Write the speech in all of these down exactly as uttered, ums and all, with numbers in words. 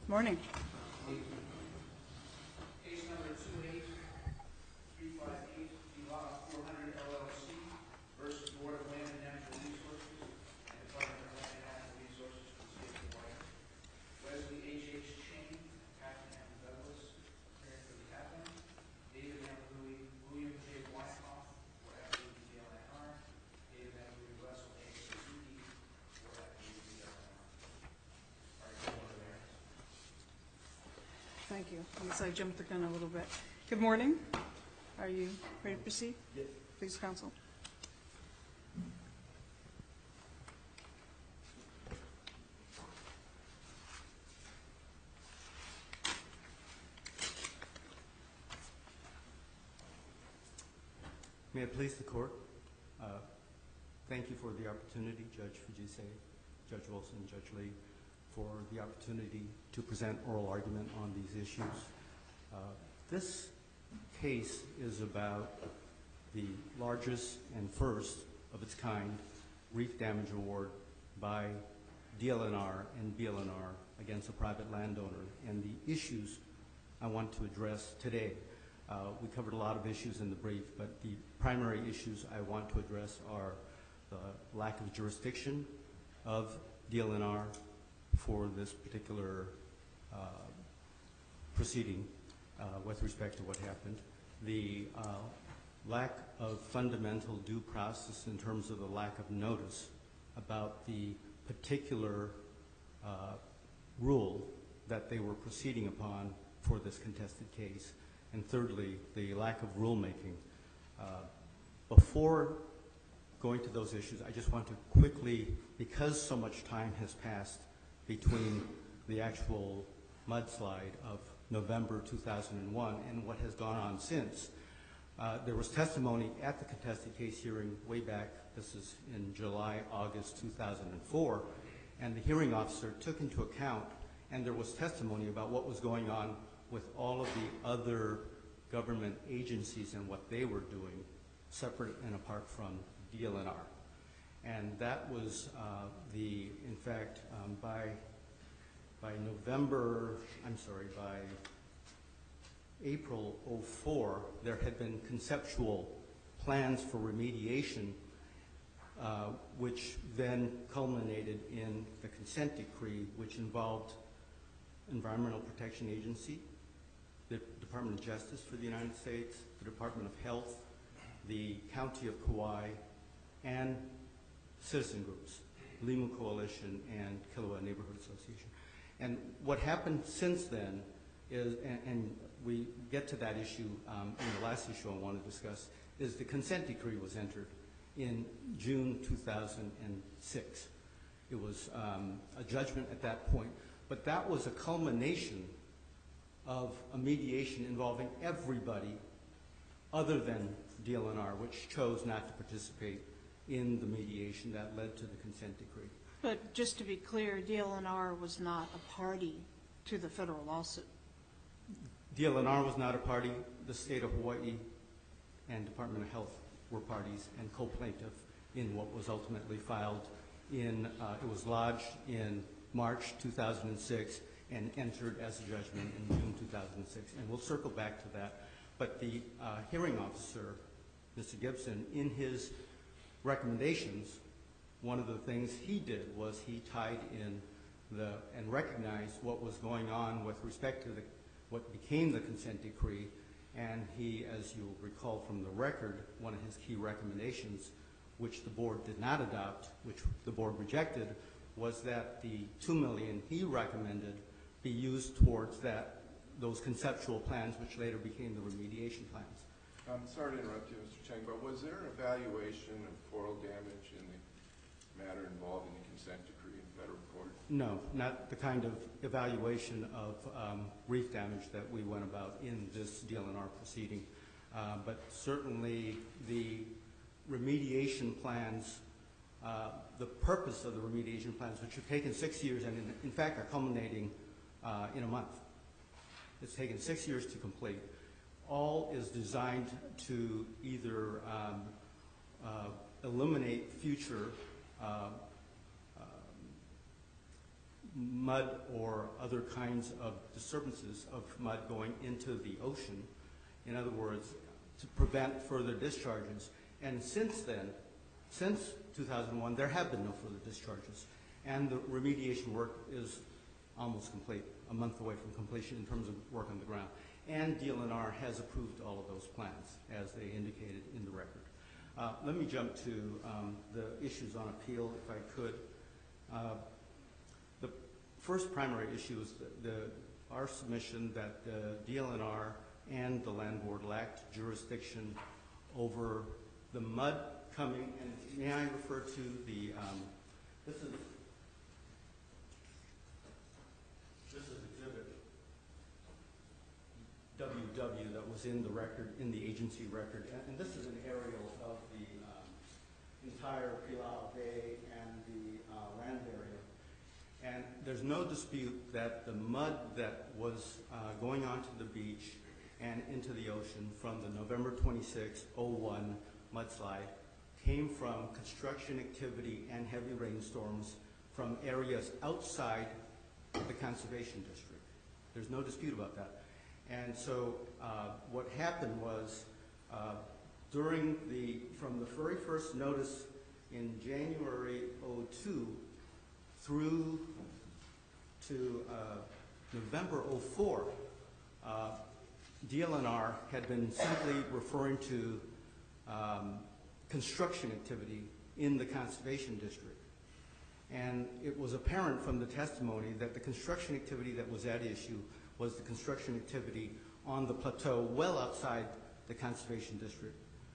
Morning. Case number two eight three five eight, Vila four hundred L L C versus Board of Land and Natural Resources and Department of Land and Natural Resources for the State of Hawaii. Wesley H. H. Chang, Catherine M. Douglas, appearing for the applicant. David M. Louis, William J. Wyckoff for F A D L N R. David M. Louis Russell A. Suzuki for F A D L N R. Are you all there? Thank you. I guess I jumped the gun a little bit. Good morning. Are you ready to proceed? Yes. Please, counsel. May it please the court, uh, thank you for the opportunity, Judge Fujise, Judge Wilson, Judge Lee, for the opportunity to present oral argument on these issues. Uh, this case is about the largest and first of its kind reef damage award by D L N R and B L N R against a private landowner, and the issues I want to address today. Uh, we covered a lot of issues in the brief, but the primary issues I want to address are the lack of jurisdiction of D L N R for this particular uh, proceeding uh, with respect to what happened, the uh, lack of fundamental due process in terms of the lack of notice about the particular uh, rule that they were proceeding upon for this contested case, and thirdly, the lack of rulemaking. Uh, before going to those issues, I just want to quickly, because so much time has passed between the actual mudslide of November two thousand one and what has gone on since, uh, there was testimony at the contested case hearing way back, this is in July, August two thousand four, and the hearing officer took into account, and there was testimony about what was going on with all of the other government agencies and what they were doing, separate and apart from D L N R. And that was uh, the, in fact, um, by, by November, I'm sorry, by April oh four, there had been conceptual plans for remediation, uh, which then culminated in the consent decree, which involved Environmental Protection Agency, the Department of Justice for the United States, the Department of Health, the County of Kauai, and citizen groups, Limu Coalition and Kilauea Neighborhood Association. And what happened since then is, and, and we get to that issue um, in the last issue I want to discuss, is the consent decree was entered in June two thousand six. It was um, a judgment at that point, but that was a culmination of a mediation involving everybody other than D L N R, which chose not to participate in the mediation that led to the consent decree. But just to be clear, D L N R was not a party to the federal lawsuit. D L N R was not a party. The state of Hawaii and Department of Health were parties and co-plaintiff in what was ultimately filed in, uh, it was lodged in March two thousand six and entered as a judgment in June two thousand six. And we'll circle back to that. But the uh, hearing officer, Mister Gibson, in his recommendations, one of the things he did was he tied in the, and recognized what was going on with respect to the, what became the consent decree, and he, as you'll recall from the record, one of his key recommendations, which the board did not adopt, which the board rejected, was that the two million dollars he recommended be used towards that, those conceptual plans, which later became the remediation plans. I'm sorry to interrupt you, Mister Chang, but was there an evaluation of coral damage in the matter involving the consent decree in federal court? No, not the kind of evaluation of um, reef damage that we went about in this D L N R proceeding. Uh, but certainly the remediation plans, uh, the purpose of the remediation plans, which have taken six years and in, in fact are culminating uh, in a month. It's taken six years to complete. All is designed to either um, uh, eliminate future uh, uh, mud or other kinds of disturbances of mud going into the ocean. In other words, to prevent further discharges. And since then, since two thousand one, there have been no further discharges. And the remediation work is almost complete, a month away from completion in terms of work on the ground. And D L N R has approved all of those plans, as they indicated in the record. Uh, let me jump to um, the issues on appeal, if I could. Uh, the first primary issue is the, the, our submission that uh, D L N R and the land board lacked jurisdiction over the mud coming, and may I refer to the, um, this is, this is exhibit W W that was in the record, in the agency record, and, and this is an aerial of the um, entire Pilao Bay and the uh, land area. And there's no dispute that the mud that was uh, going onto the beach and into the ocean from the November twenty-sixth, oh one mudslide came from construction activity and heavy rainstorms from areas outside the conservation district. There's no dispute about that. And so uh, what happened was uh, during the, from the very first notice in January oh two through to uh, November oh four, uh, D L N R had been simply referring to um, construction activity in the conservation district. And it was apparent from the testimony that the construction activity that was at issue was the construction activity on the plateau well outside the conservation district.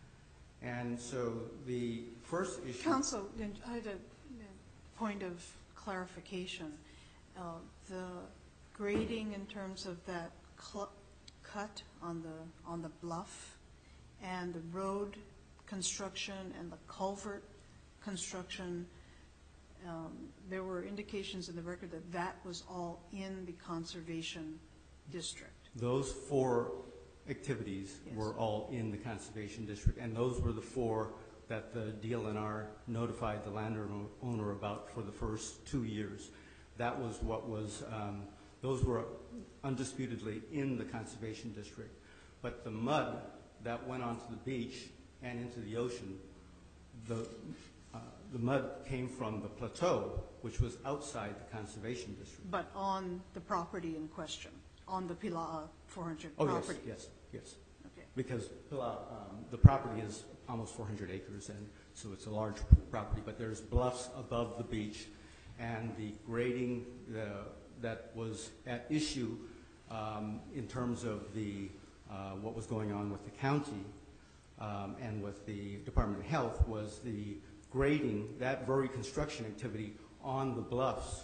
And so the first issue... Council, I had a a point of clarification. Uh, the grading in terms of that cl cut on the on the bluff and the road construction and the culvert construction, um, there were indications in the record that that was all in the conservation district. Those four activities Yes. were all in the conservation district, and those were the four that the D L N R notified the landowner about for the first two years. That was what was, um, those were undisputedly in the conservation district. But the mud that went onto the beach and into the ocean, the, uh, the mud came from the plateau, which was outside the conservation district. But on the property in question, on the Pilaa four hundred Oh, property? yes, yes, yes. Okay. Because Pilaa, um, the property is almost four hundred acres, and so it's a large property, but there's bluffs above the beach, and the grading uh, that was at issue um, in terms of the uh, what was going on with the county um, and with the Department of Health was the grading, that very construction activity on the bluffs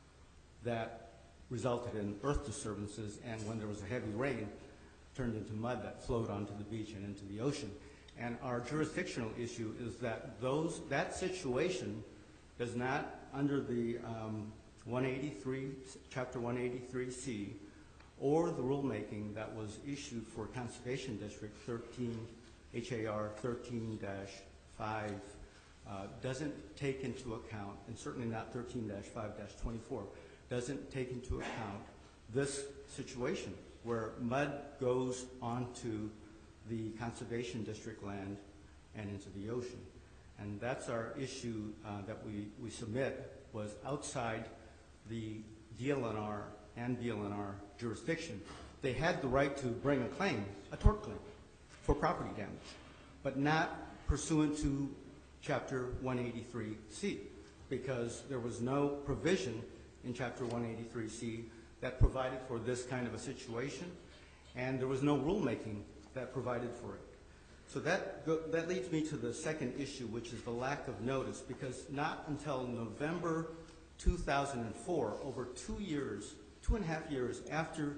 that resulted in earth disturbances, and when there was a heavy rain, turned into mud that flowed onto the beach and into the ocean. And our jurisdictional issue is that those, that situation does not, under the um, one eighty-three, Chapter one eighty-three C, or the rulemaking that was issued for Conservation District thirteen, H A R thirteen dash five, uh, doesn't take into account, and certainly not thirteen dash five dash twenty-four, doesn't take into account this situation where mud goes onto the Conservation District land and into the ocean. And that's our issue uh, that we, we submit, was outside the D L N R and D L N R jurisdiction. They had the right to bring a claim, a tort claim, for property damage, but not pursuant to Chapter one eighty-three C, because there was no provision in Chapter one eighty-three C that provided for this kind of a situation, and there was no rulemaking that provided for it. So that, go, that leads me to the second issue, which is the lack of notice, because not until November two thousand four, over two years, two and a half years after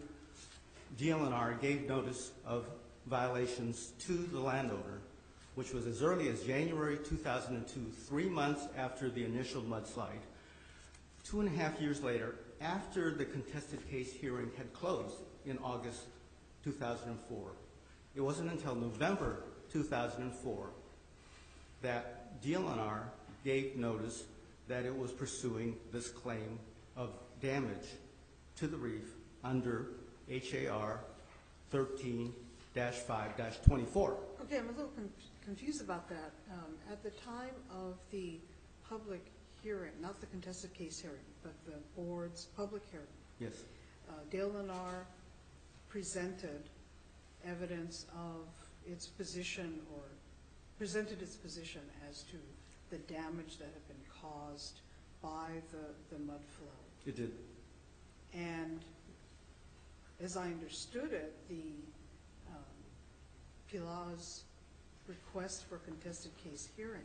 D L N R gave notice of violations to the landowner, which was as early as January two thousand two, three months after the initial mudslide, two and a half years later, after the contested case hearing had closed in August two thousand four, it wasn't until November two thousand four that D L N R gave notice that it was pursuing this claim of damage to the reef under H A R thirteen dash five dash twenty-four. Okay, I'm a little con- confused about that. Um, At the time of the public hearing, not the contested case hearing, but the board's public hearing, Yes, uh, Dale Lennar presented evidence of its position, or presented its position as to the damage that had been caused by the, the mud flow. it did. And as I understood it, the um, Pilar's request for contested case hearing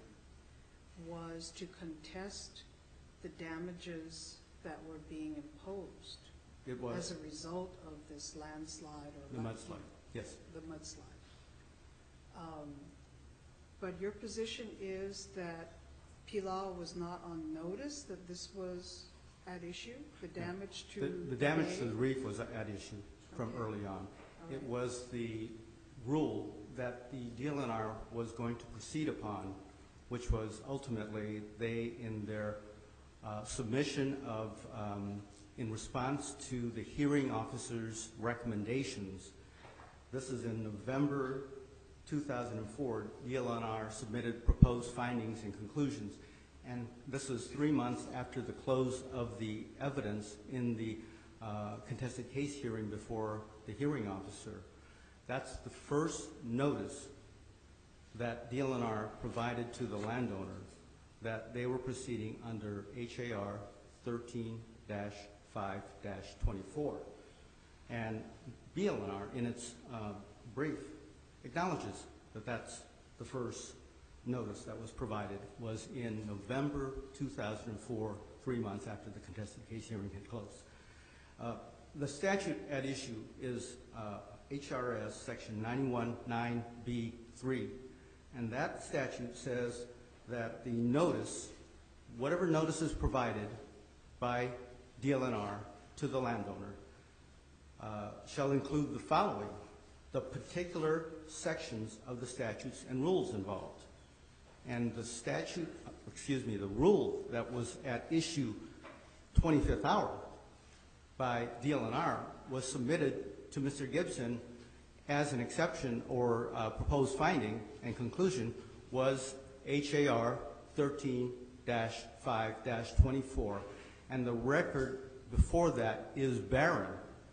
was to contest the damages that were being imposed It was as a result of this landslide or the land- mudslide. Yes, the mudslide. Um, But your position is that Pilar was not on notice that this was at issue, the damage to the, the damage to bay? the reef was at issue from Okay. early on. All It right. was the rule that the D L N R was going to proceed upon, which was ultimately they, in their uh, submission of, um, in response to the hearing officer's recommendations, this is in November two thousand four, D L N R submitted proposed findings and conclusions. And this is three months after the close of the evidence in the uh, contested case hearing before the hearing officer. That's the first notice that D L N R provided to the landowner that they were proceeding under H A R thirteen dash five dash twenty-four. And B L N R, in its uh, brief, acknowledges that that's the first notice that was provided, was in November two thousand four, three months after the contested case hearing had closed. Uh, the statute at issue is uh, H R S section ninety-one nine B three, and that statute says that the notice, whatever notice is provided by D L N R to the landowner, uh, shall include the following: the particular sections of the statutes and rules involved. And the statute, excuse me, the rule that was at issue twenty-fifth hour by D L N R was submitted to Mister Gibson as an exception or uh, proposed finding and conclusion was H A R thirteen dash five dash twenty-four. And the record before that is barren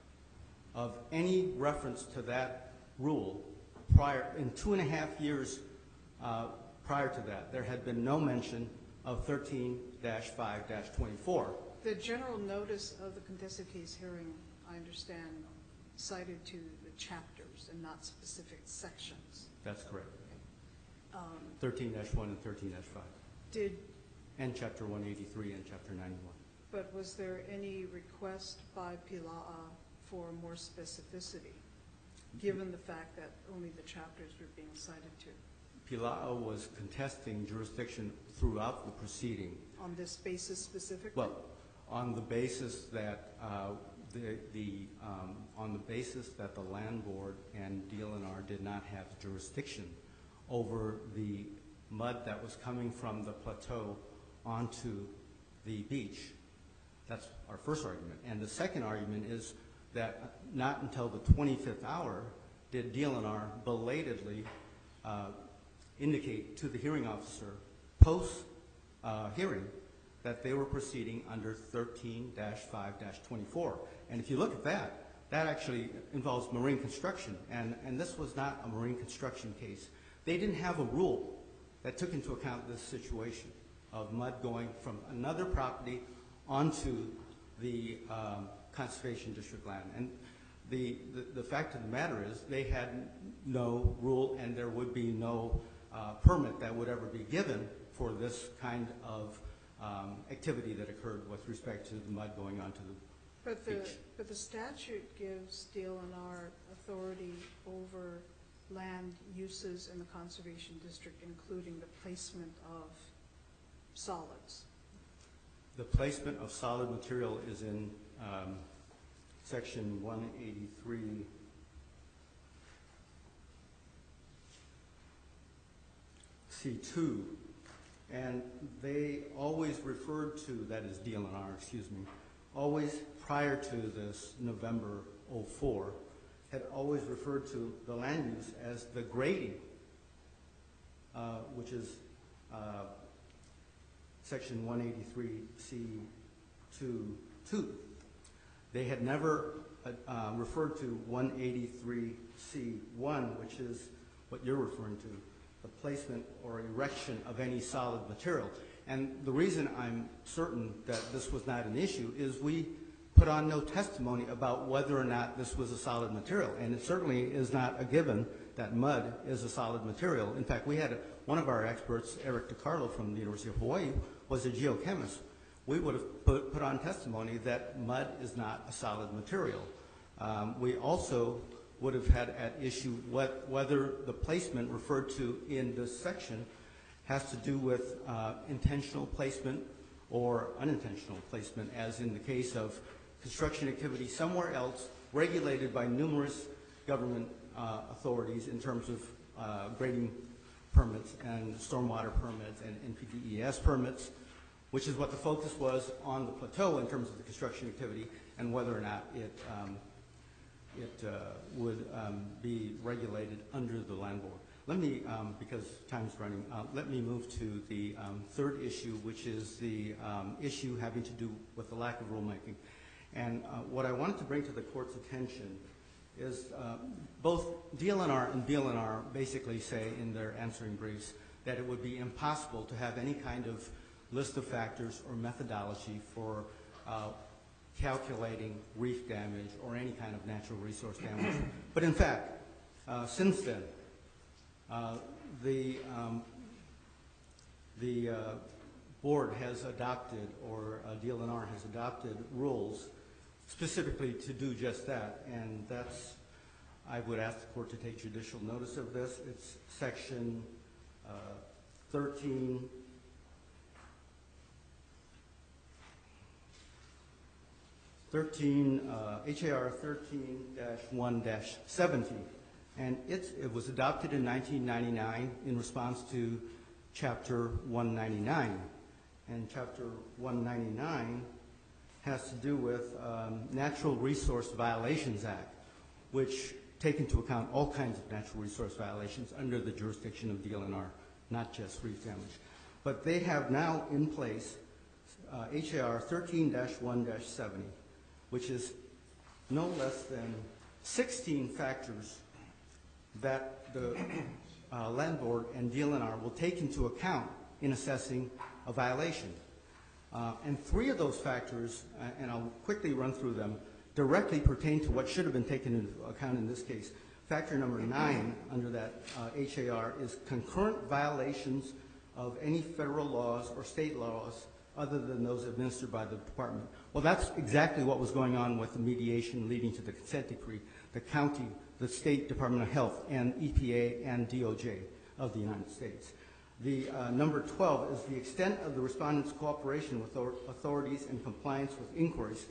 of any reference to that rule prior, in two and a half years uh, prior to that. There had been no mention of thirteen dash five dash twenty-four. The general notice of the contested case hearing, I understand, cited to the chapters and not specific sections. That's correct. Um, thirteen dash one and thirteen dash five. Did, And chapter one eighty-three and chapter ninety-one. but was there any request by Pila'a for more specificity, given the fact that only the chapters were being cited to Pila'a was contesting jurisdiction throughout the proceeding. on this basis specifically? Well, on the basis that uh, the, the um, on the basis that the land board and D L N R did not have jurisdiction over the mud that was coming from the plateau onto the beach. That's our first argument. And the second argument is that not until the twenty-fifth hour did D L N R belatedly uh, indicate to the hearing officer post uh, hearing that they were proceeding under thirteen dash five dash twenty-four. And if you look at that, that actually involves marine construction, and, and this was not a marine construction case. They didn't have a rule that took into account this situation of mud going from another property onto the um, conservation district land. And the, the, the fact of the matter is they had no rule, and there would be no uh, permit that would ever be given for this kind of um, activity that occurred with respect to the mud going onto the But the, beach. but the statute gives D L N R authority over land uses in the conservation district, including the placement of solids. The placement of solid material is in um, section one eighty-three. C two, and they always referred to, that is D L N R, excuse me, always, prior to this November oh four, had always referred to the land use as the grading, uh, which is uh, section one eighty-three C two two. They had never uh, uh, referred to one eighty-three C one, which is what you're referring to, the placement or erection of any solid material. And the reason I'm certain that this was not an issue is we put on no testimony about whether or not this was a solid material. And it certainly is not a given that mud is a solid material. In fact, we had a, one of our experts, Eric DiCarlo from the University of Hawaii, was a geochemist. We would have put, put on testimony that mud is not a solid material. Um, we also would have had at issue what, whether the placement referred to in this section has to do with uh, intentional placement or unintentional placement, as in the case of construction activity somewhere else regulated by numerous government uh, authorities in terms of uh, grading permits and stormwater permits and N P D E S permits, which is what the focus was on the plateau in terms of the construction activity and whether or not it, um, it uh, would um, be regulated under the land board. Let me, um, because time's running, uh, let me move to the um, third issue, which is the um, issue having to do with the lack of rulemaking. And uh, what I wanted to bring to the court's attention is uh, both D L N R and B L N R basically say in their answering briefs that it would be impossible to have any kind of list of factors or methodology for uh, calculating reef damage or any kind of natural resource damage. But in fact, uh, since then, uh, the, um, the uh, board has adopted, or uh, D L N R has adopted rules specifically to do just that, and that's, I would ask the court to take judicial notice of this. It's section uh, thirteen, thirteen, uh, H A R thirteen dash one dash seventy, and it's, it was adopted in nineteen ninety-nine in response to Chapter one ninety-nine, and Chapter one ninety-nine has to do with um, Natural Resource Violations Act, which take into account all kinds of natural resource violations under the jurisdiction of D L N R, not just reef damage. But they have now in place uh, H A R thirteen dash one dash seventy, which is no less than sixteen factors that the uh, land board and D L N R will take into account in assessing a violation. Uh, and three of those factors, uh, and I'll quickly run through them, directly pertain to what should have been taken into account in this case. Factor number nine under that uh, H A R is concurrent violations of any federal laws or state laws other than those administered by the department. Well, that's exactly what was going on with the mediation leading to the consent decree. The county, the State Department of Health, and E P A and D O J of the United States. The uh, number twelve is the extent of the respondent's cooperation with authorities and compliance with inquiries.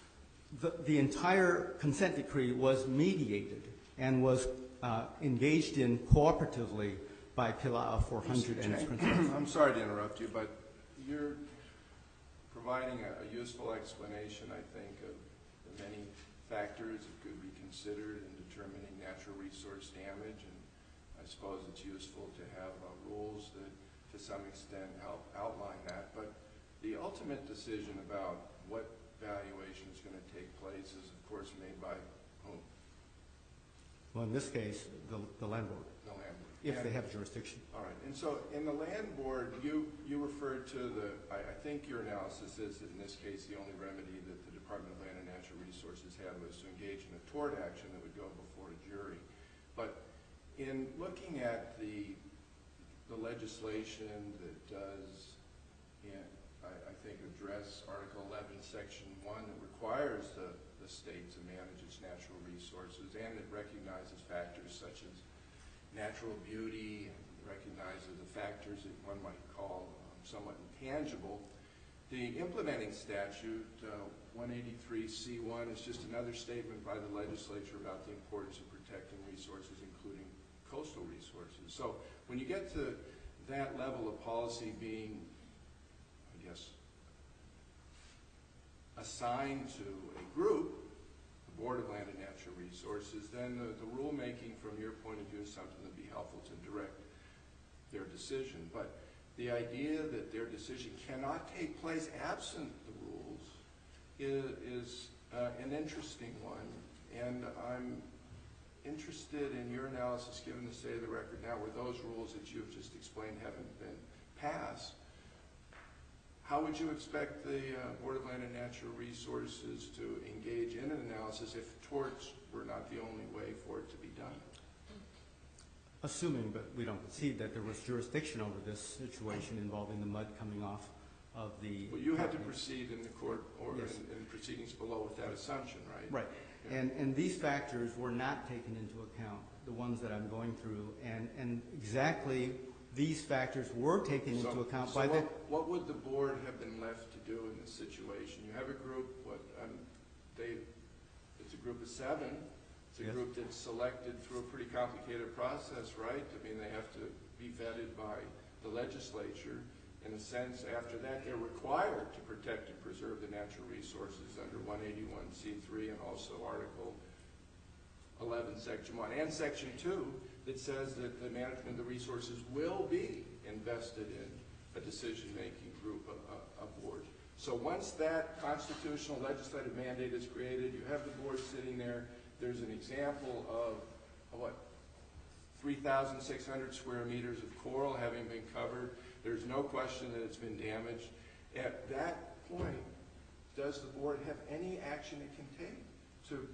The, the entire consent decree was mediated and was uh, engaged in cooperatively by Pilaa four hundred and its principals. I'm sorry to interrupt you, but you're providing a, a useful explanation, I think, of the many factors that could be considered in determining natural resource damage, and I suppose it's useful to have uh, rules that to some extent help outline that, but the ultimate decision about what valuation is going to take place is, of course, made by whom? Well, in this case, the, the land board, The land board. if And- they have jurisdiction. All right, and so in the land board, you, you referred to the, I, I think your analysis is that in this case, the only remedy that the Department of Land and Natural Resources had was to engage in a tort action that would go before a jury. But in looking at the, the legislation that does, yeah, I, I think, address Article eleven, Section one, that requires the, the state to manage its natural resources, and it recognizes factors such as natural beauty, and recognizes the factors that one might call um, somewhat intangible. The implementing statute, uh, one eighty-three C one, is just another statement by the legislature about the importance of protecting resources, including coastal resources. So when you get to that level of policy being, I guess, assigned assigned to a group, the Board of Land and Natural Resources, then the, the rulemaking from your point of view is something that would be helpful to direct their decision. But the idea that their decision cannot take place absent the rules is, is uh, an interesting one. And I'm interested in your analysis, given the state of the record now, where those rules that you've just explained haven't been passed. How would you expect the uh, Board of Land and Natural Resources to engage in an analysis if torts were not the only way for it to be done? Assuming, but we don't concede, that there was jurisdiction over this situation involving the mud coming off of the... Well, you had to property. proceed in the court or Yes. in, in proceedings below with that assumption, right? Right. Yeah. And, and these factors were not taken into account, the ones that I'm going through, and, and exactly these factors were taken So- into account so by what, the... what would the board have been left to do in this situation? You have a group, what, um, they, it's a group of seven. It's a Yes. group that's selected through a pretty complicated process, right? I mean, they have to be vetted by the legislature. In a sense, after that, they're required to protect and preserve the natural resources under one eighty-one C three and also Article eleven, Section one, and Section two, that says that the management of the resources will be invested in a decision-making group, a, a, a board. So once that constitutional legislative mandate is created, you have the board sitting there. There's an example of, of what, three thousand six hundred square meters of coral having been covered. There's no question that it's been damaged. At that point, does the board have any action it can take to,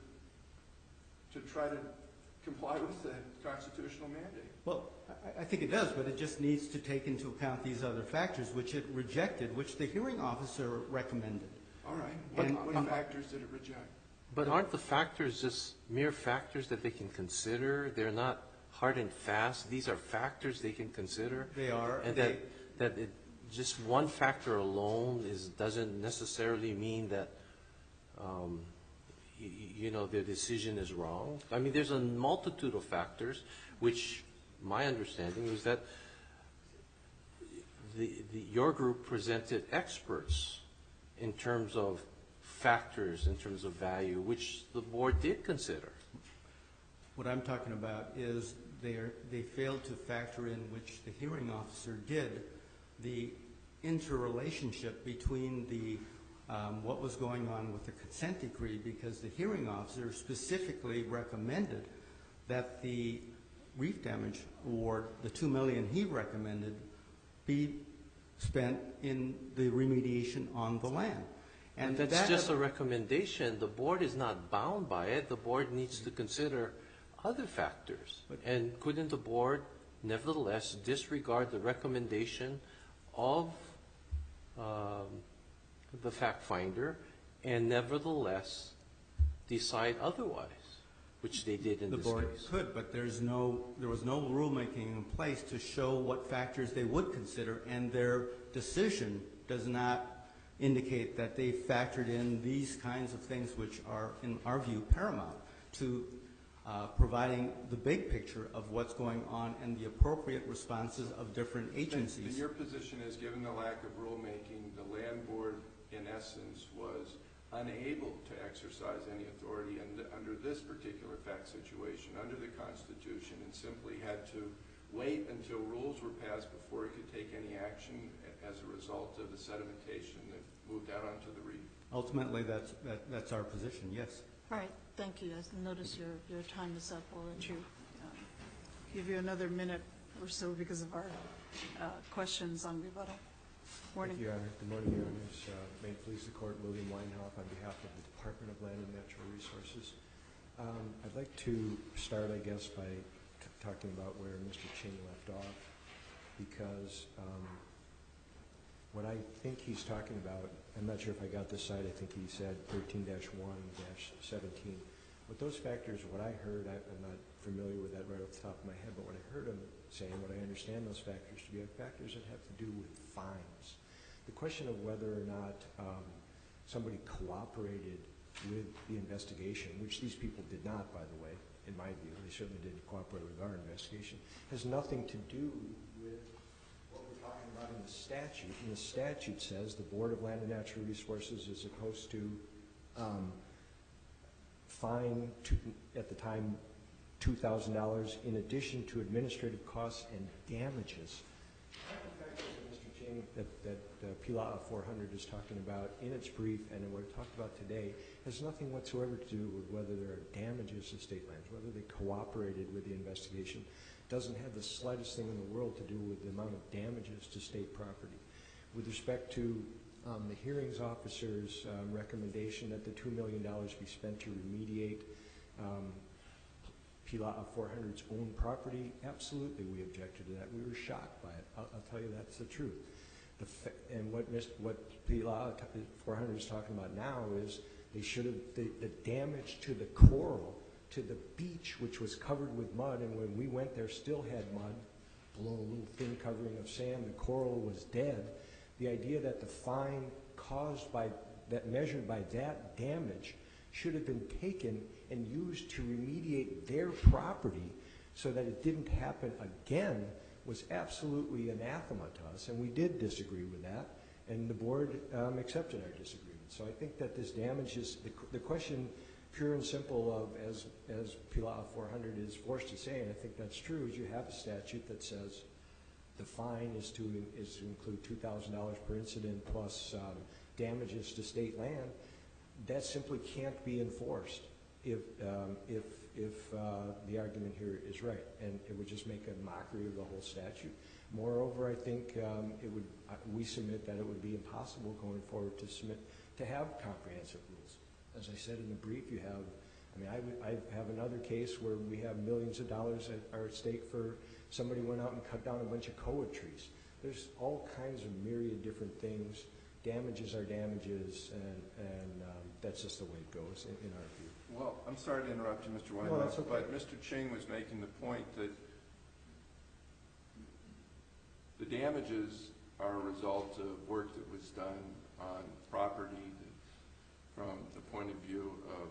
to try to comply with the constitutional mandate? Well, I, I think it does, but it just needs to take into account these other factors, which it rejected, which the hearing officer recommended. All right. What, And- what and- factors did it reject? But aren't the factors just mere factors that they can consider? They're not hard and fast. These are factors they can consider. They are. And they, that, that it, just one factor alone is, doesn't necessarily mean that, um, you, you know, their decision is wrong. I mean, there's a multitude of factors, which my understanding is that the, the, your group presented experts in terms of factors, in terms of value, which the board did consider. What I'm talking about is they are, they failed to factor in, which the hearing officer did, the interrelationship between the um, what was going on with the consent decree, because the hearing officer specifically recommended that the reef damage award, the two million he recommended, be spent in the remediation on the land. And that's that- just a recommendation. The board is not bound by it. The board needs to consider other factors. But- And couldn't the board nevertheless disregard the recommendation of um, the fact finder and nevertheless decide otherwise, which they did in The this board case? could, but there's no, there was no rulemaking in place to show what factors they would consider, and their decision does not indicate that they factored in these kinds of things, which are, in our view, paramount to uh, providing the big picture of what's going on and the appropriate responses of different Then agencies. your position is, given the lack of rulemaking, the land board, in essence, was unable to exercise any authority and under this particular fact situation, under the Constitution, and simply had to wait until rules were passed before it could take any action as a result of the sedimentation that moved out onto the reef. Ultimately, that's, that, that's our position, yes. All right, thank you. I notice your, your time is up. We'll let you, um, give you another minute or so because of our uh, questions on rebuttal. Morning. Thank you, Your Honor. Good morning, Your Honors. Uh, May it please the Court, William Weinhoff on behalf of the Department of Land and Natural Resources. Um, I'd like to start, I guess, by t talking about where Mister Ching left off, because um, what I think he's talking about, I'm not sure if I got this right, I think he said thirteen dash one dash seventeen. With those factors, what I heard, I, I'm not familiar with that right off the top of my head, but what I heard him saying, what I understand those factors to be, are factors that have to do with fines. The question of whether or not um, somebody cooperated with the investigation, which these people did not, by the way, in my view, they certainly didn't cooperate with our investigation, has nothing to do with what we're talking about in the statute. And the statute says the Board of Land and Natural Resources is supposed to um, fine to, at the time, two thousand dollars in addition to administrative costs and damages. The fact that Mister Ching, that, that uh, Pila'a four hundred is talking about in its brief and in what we talked about today has nothing whatsoever to do with whether there are damages to state lands, whether they cooperated with the investigation. Doesn't have the slightest thing in the world to do with the amount of damages to state property. With respect to um, the hearings officer's um, recommendation that the two million dollars be spent to remediate um, Pila'a four hundred's own property, absolutely we objected to that. We were shocked by it. I'll, I'll tell you that's the truth. The fa and what, what Pila'a four hundred is talking about now is they should have, the, the damage to the coral, to the beach, which was covered with mud, and when we went there still had mud, below a little thin covering of sand, the coral was dead. The idea that the fine caused by, that measured by that damage should have been taken and used to remediate their property so that it didn't happen again was absolutely anathema to us, and we did disagree with that, and the board um, accepted our disagreement. So I think that this damage is, the, the question pure and simple of, as, as Pila'a four hundred is forced to say, and I think that's true, is you have a statute that says the fine is to, is to include two thousand dollars per incident plus um, damages to state land. That simply can't be enforced if, um, if, if uh, the argument here is right, and it would just make a mockery of the whole statute. Moreover, I think um, it would, uh, we submit that it would be impossible going forward to submit, to have comprehensive rules. As I said in the brief, you have, I mean, I, would, I have another case where we have millions of dollars that are at stake for somebody went out and cut down a bunch of koa trees. There's all kinds of myriad different things. Damages are damages, and, and um, that's just the way it goes in, in our view. Well, I'm sorry to interrupt you, Mister Weinhoff, No, that's okay. but Mister Ching was making the point that the damages are a result of work that was done on property that, from the point of view of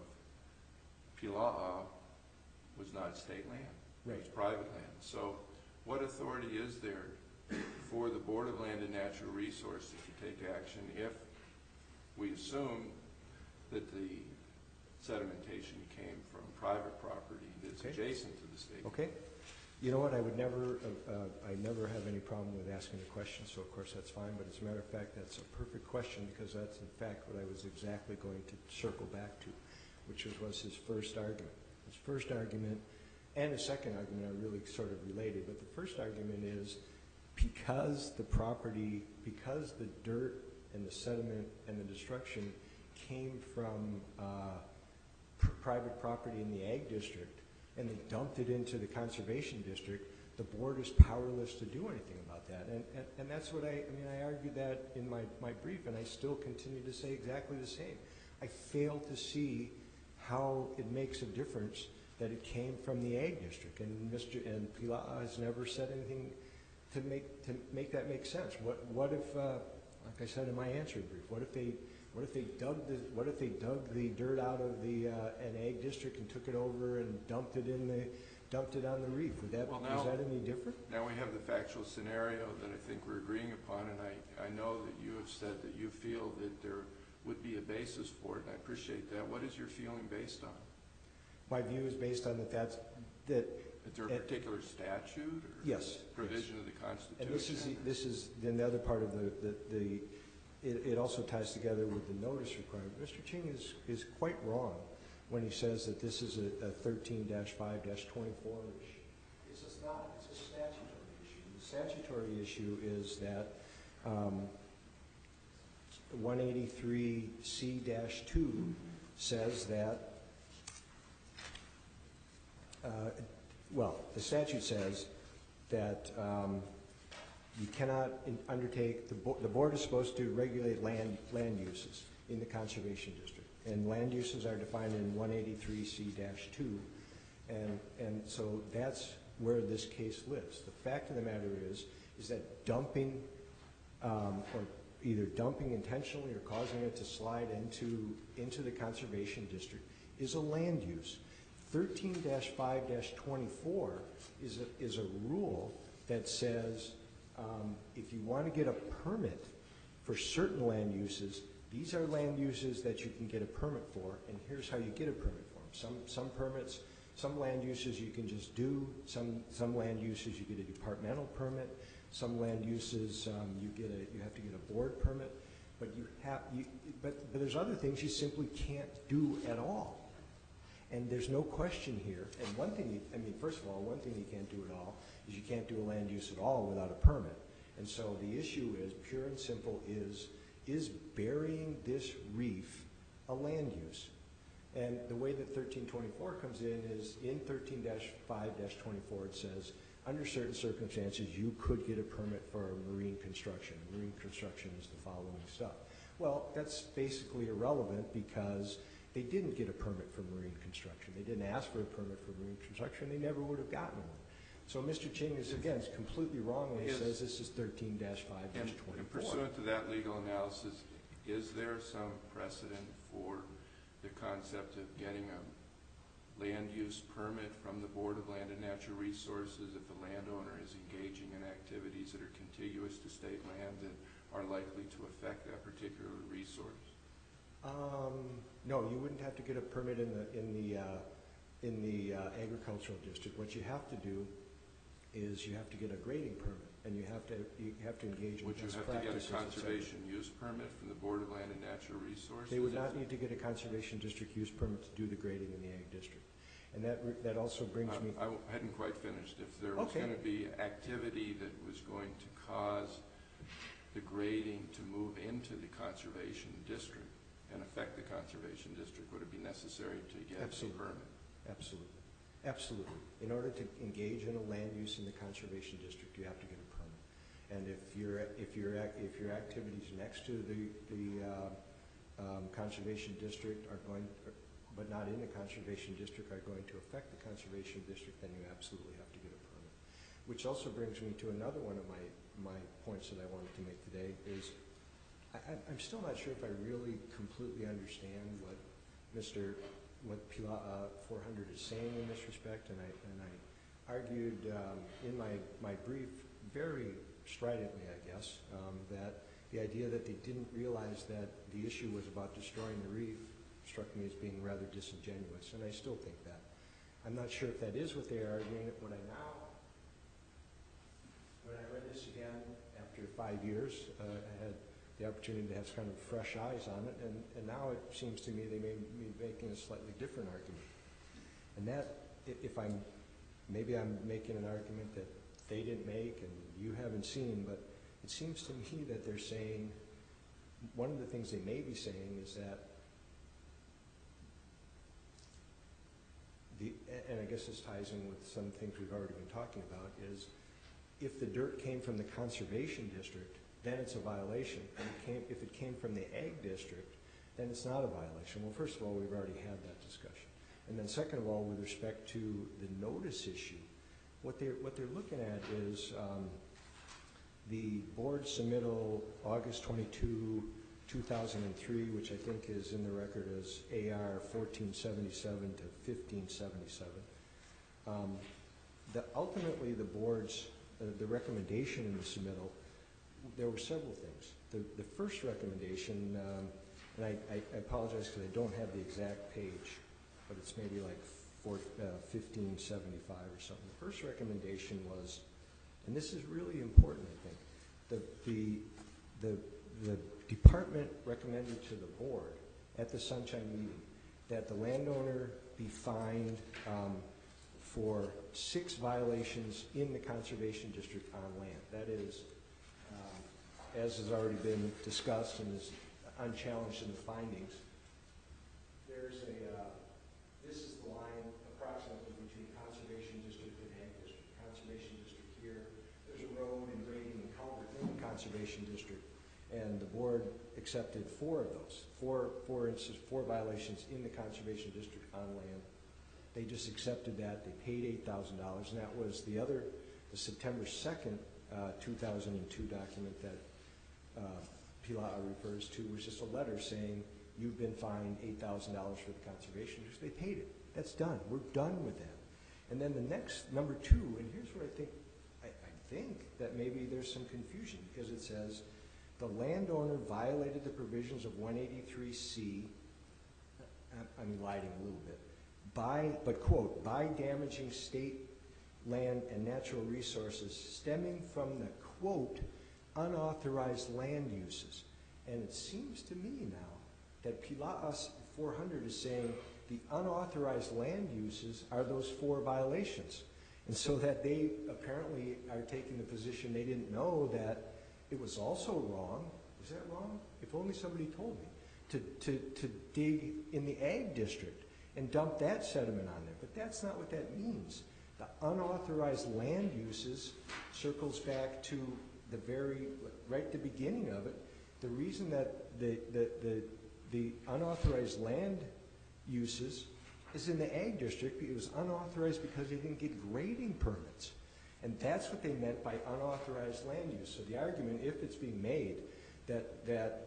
Pila'a, was not state land. Right. It was private land. So what authority is there for the Board of Land and Natural Resources to take action if we assume that the sedimentation came from private property that's Okay. adjacent to the state? Okay. You know what, I would never, uh, uh, I never have any problem with asking a question, so of course that's fine, but as a matter of fact, that's a perfect question because that's in fact what I was exactly going to circle back to, which was, was his first argument. His first argument and his second argument are really sort of related, but the first argument is because the property, because the dirt and the sediment and the destruction came from uh, pr private property in the ag district, and they dumped it into the conservation district, the board is powerless to do anything about that. And, and, and that's what I, I mean, I argued that in my, my brief, and I still continue to say exactly the same. I fail to see how it makes a difference that it came from the ag district. And Mister and Pila'a has never said anything to make, to make that make sense. What, what if, uh, like I said in my answer brief, what if they, What if they dug the What if they dug the dirt out of the uh, an ag district and took it over and dumped it in the dumped it on the reef? Would that Well, now- is that any different? Now we have the factual scenario that I think we're agreeing upon, and I, I know that you have said that you feel that there would be a basis for it, and I appreciate that. What is your feeling based on? My view is based on that that's that. Is there a Uh, particular statute or Yes. provision yes. of the Constitution? And this is the, this is then the other part of the the. the It, it also ties together with the notice requirement. Mister Ching is, is quite wrong when he says that this is a, a thirteen dash five dash twenty-four issue. It's just not. It's a statutory issue. The statutory issue is that um, one eighty-three C dash two says that, uh, well, the statute says that um, you cannot in, undertake, the, bo the board is supposed to regulate land, land uses in the conservation district. And land uses are defined in one eighty-three C dash two. And, and so that's where this case lives. The fact of the matter is, is that dumping, um, or either dumping intentionally or causing it to slide into, into the conservation district is a land use. thirteen dash five dash twenty-four is a, is a rule that says, Um, if you want to get a permit for certain land uses, these are land uses that you can get a permit for, and here's how you get a permit for them. Some, some permits, some land uses you can just do, some, some land uses you get a departmental permit, some land uses um, you get a, you have to get a board permit, but you have, you, but, but there's other things you simply can't do at all. And there's no question here, and one thing, you, I mean, first of all, one thing you can't do at all is you can't do a land use at all without a permit. And so the issue is, pure and simple, is, is burying this reef a land use? And the way that thirteen twenty-four comes in is, in thirteen dash five dash twenty-four, it says, under certain circumstances, you could get a permit for marine construction. Marine construction is the following stuff. Well, that's basically irrelevant because they didn't get a permit for marine construction. They didn't ask for a permit for marine construction. They never would have gotten one. So Mister Ching is, again, is completely wrong when he Is- says this is thirteen dash five dash And and twenty-four. pursuant to that legal analysis, is there some precedent for the concept of getting a land use permit from the Board of Land and Natural Resources if the landowner is engaging in activities that are contiguous to state land that are likely to affect that particular resource? Um, no, you wouldn't have to get a permit in the in the uh, in the uh, agricultural district. What you have to do is you have to get a grading permit, and you have to you have to engage in Would you best have to get a practices, et cetera. conservation use permit from the Board of Land and Natural Resources? They would not need to get a conservation district use permit to do the grading in the ag district, and that re- that also brings me. I, I hadn't quite finished. If there was Okay. going to be activity that was going to cause the grading to move into the conservation district and affect the conservation district, would it be necessary to get Absolutely. a permit? Absolutely. Absolutely. In order to engage in a land use in the conservation district, you have to get a permit. And if your if your ac- if your activities next to the the uh, um, conservation district are going, but not in the conservation district, are going to affect the conservation district, then you absolutely have to get a permit. Which also brings me to another one of my my points that I wanted to make today is, I, I'm still not sure if I really completely understand what Mister what P L A uh, four hundred is saying in this respect, and I and I argued um, in my my brief very stridently, I guess, um, that the idea that they didn't realize that the issue was about destroying the reef struck me as being rather disingenuous, and I still think that. I'm not sure if that is what they are arguing. When I now when I read this again after five years, uh, I had the opportunity to have kind of fresh eyes on it, and, and now it seems to me they may be making a slightly different argument. And that, i- if I'm, maybe I'm making an argument that they didn't make and you haven't seen, but it seems to me that they're saying, one of the things they may be saying is that the, a- and I guess this ties in with some things we've already been talking about, is if the dirt came from the conservation district, then it's a violation. And it came, if it came from the ag district, then it's not a violation. Well, first of all, we've already had that discussion. And then second of all, with respect to the notice issue, what they're, what they're looking at is um, the board submittal August twenty-second, two thousand three, which I think is in the record as A R fourteen seventy-seven to fifteen seventy-seven. Um, the, ultimately, the board's, uh, the recommendation in the submittal, there were several things. The, the first recommendation, um, and I, I, I apologize because I don't have the exact page, but it's maybe like four, uh, fifteen seventy-five or something. The first recommendation was, and this is really important, I think, the, the, the, the department recommended to the board at the Sunshine meeting that the landowner be fined um, for six violations in the conservation district on land. That is, um, as has already been discussed and is unchallenged in the findings, there's a, uh, this is the line approximately between conservation district and ag district. Conservation district here, there's a road and grading and culvert in the conservation district, and the board accepted four of those, four, four instances, four violations in the conservation district on land. They just accepted that. They paid eight thousand dollars, and that was the other, the September second, uh, two thousand two document that uh, P L A refers to was just a letter saying you've been fined eight thousand dollars for the conservation district. They paid it. That's done. We're done with that. And then the next, number two, and here's where I think, I, I think that maybe there's some confusion, because it says the landowner violated the provisions of one eighty-three C, I'm eliding a little bit, by, but quote, by damaging state land and natural resources stemming from the, quote, unauthorized land uses. And it seems to me now that P L A S four hundred is saying the unauthorized land uses are those four violations. And so that they apparently are taking the position they didn't know that it was also wrong. Was that wrong? If only somebody told me. To, to, to dig in the ag district and dump that sediment on there. But that's not what that means. The unauthorized land uses circles back to the very, right at the beginning of it. The reason that the, the, the, the unauthorized land uses is in the ag district. It was unauthorized because they didn't get grading permits. And that's what they meant by unauthorized land use. So the argument, if it's being made, that, that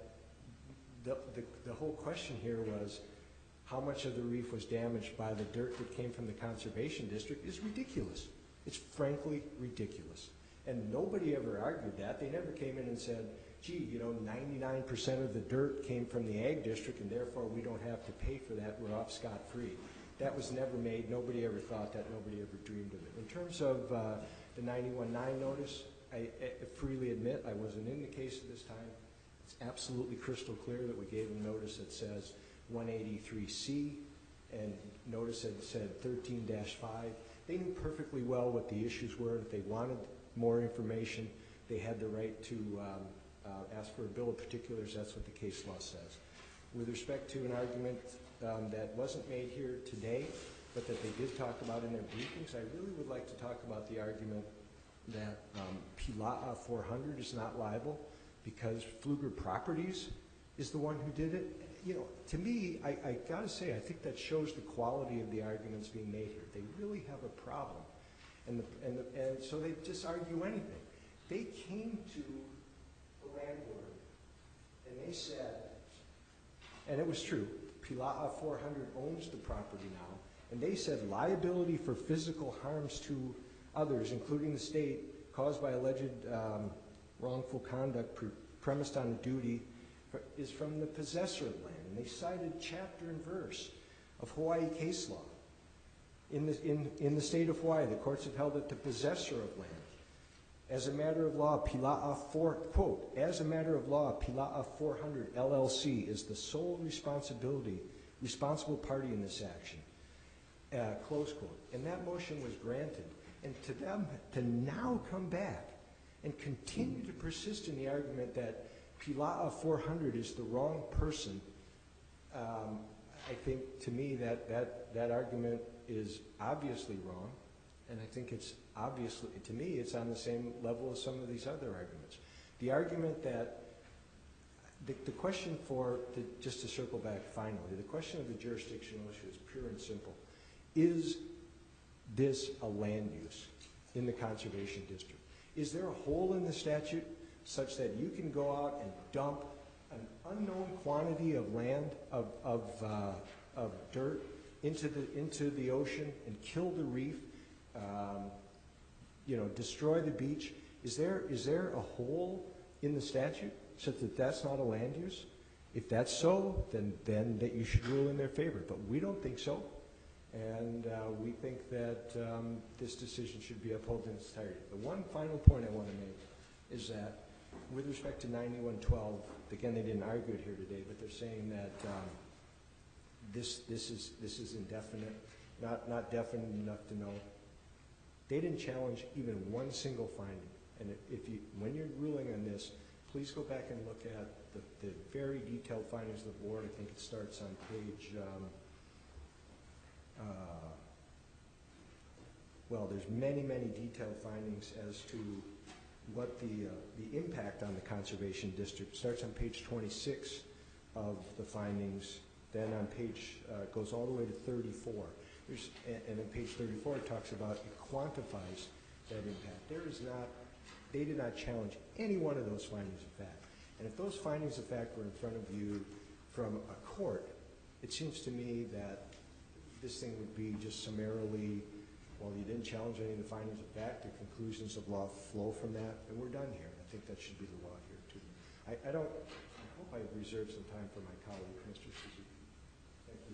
the, the, the whole question here was how much of the reef was damaged by the dirt that came from the conservation district is ridiculous. It's frankly ridiculous. And nobody ever argued that. They never came in and said, gee, you know, ninety-nine percent of the dirt came from the ag district and therefore we don't have to pay for that. We're off scot-free. That was never made. Nobody ever thought that. Nobody ever dreamed of it. In terms of uh, the ninety-one nine notice, I, I freely admit I wasn't in the case at this time. It's absolutely crystal clear that we gave them notice that says one eighty-three C and notice that said thirteen dash five. They knew perfectly well what the issues were. If they wanted more information, they had the right to um, uh, ask for a bill of particulars. That's what the case law says. With respect to an argument um, that wasn't made here today, but that they did talk about in their briefings, I really would like to talk about the argument that um, P L A A four hundred is not liable because Pfluger Properties is the one who did it. You know, to me, I, I got to say, I think that shows the quality of the arguments being made here. They really have a problem. And, the, and, the, and so they just argue anything. They came to the landlord and they said, and it was true, P L A A four hundred owns the property now, and they said liability for physical harms to others, including the state, caused by alleged um, wrongful conduct pre premised on a duty for, is from the possessor of land. And they cited chapter and verse of Hawaii case law. In the, in, in the state of Hawaii, the courts have held that the possessor of land, as a matter of law, P L A A four, quote, as a matter of law, P L A A four hundred L L C is the sole responsibility, responsible party in this action, uh, close quote. And that motion was granted. And to them, to now come back and continue to persist in the argument that P L A A four hundred is the wrong person, um, I think to me that, that, that argument is obviously wrong. And I think it's obviously, to me, it's on the same level as some of these other arguments. The argument that, the, the question for, to, just to circle back finally, the question of the jurisdictional issue is pure and simple. Is this a land use in the conservation district? Is there a hole in the statute such that you can go out and dump an unknown quantity of land, of, of, uh, of dirt into the, into the ocean and kill the reef, um, you know, destroy the beach? Is there, is there a hole in the statute such that that's not a land use? If that's so, then, then that you should rule in their favor. But we don't think so. And uh, we think that um, this decision should be upheld in its entirety. The one final point I want to make is that with respect to ninety-one twelve, again, they didn't argue it here today, but they're saying that um, this, this, is, this is indefinite, not, not definite enough to know. They didn't challenge even one single finding. And if you, when you're ruling on this, please go back and look at the, the very detailed findings of the board. I think it starts on page, um, uh, well, there's many, many detailed findings as to what the, uh, the impact on the conservation district. Starts on page twenty-six of the findings, then on page, uh, goes all the way to thirty-four. There's, and, and on page thirty-four it talks about, it quantifies that impact. There is not, they did not challenge any one of those findings of fact. And if those findings of fact were in front of you from a court, it seems to me that this thing would be just summarily, well, you didn't challenge any of the findings of fact, the conclusions of law flow from that, and we're done here. I think that should be the law here, too. I, I don't, I hope I reserve some time for my colleague, Mister Suzuki. Thank you.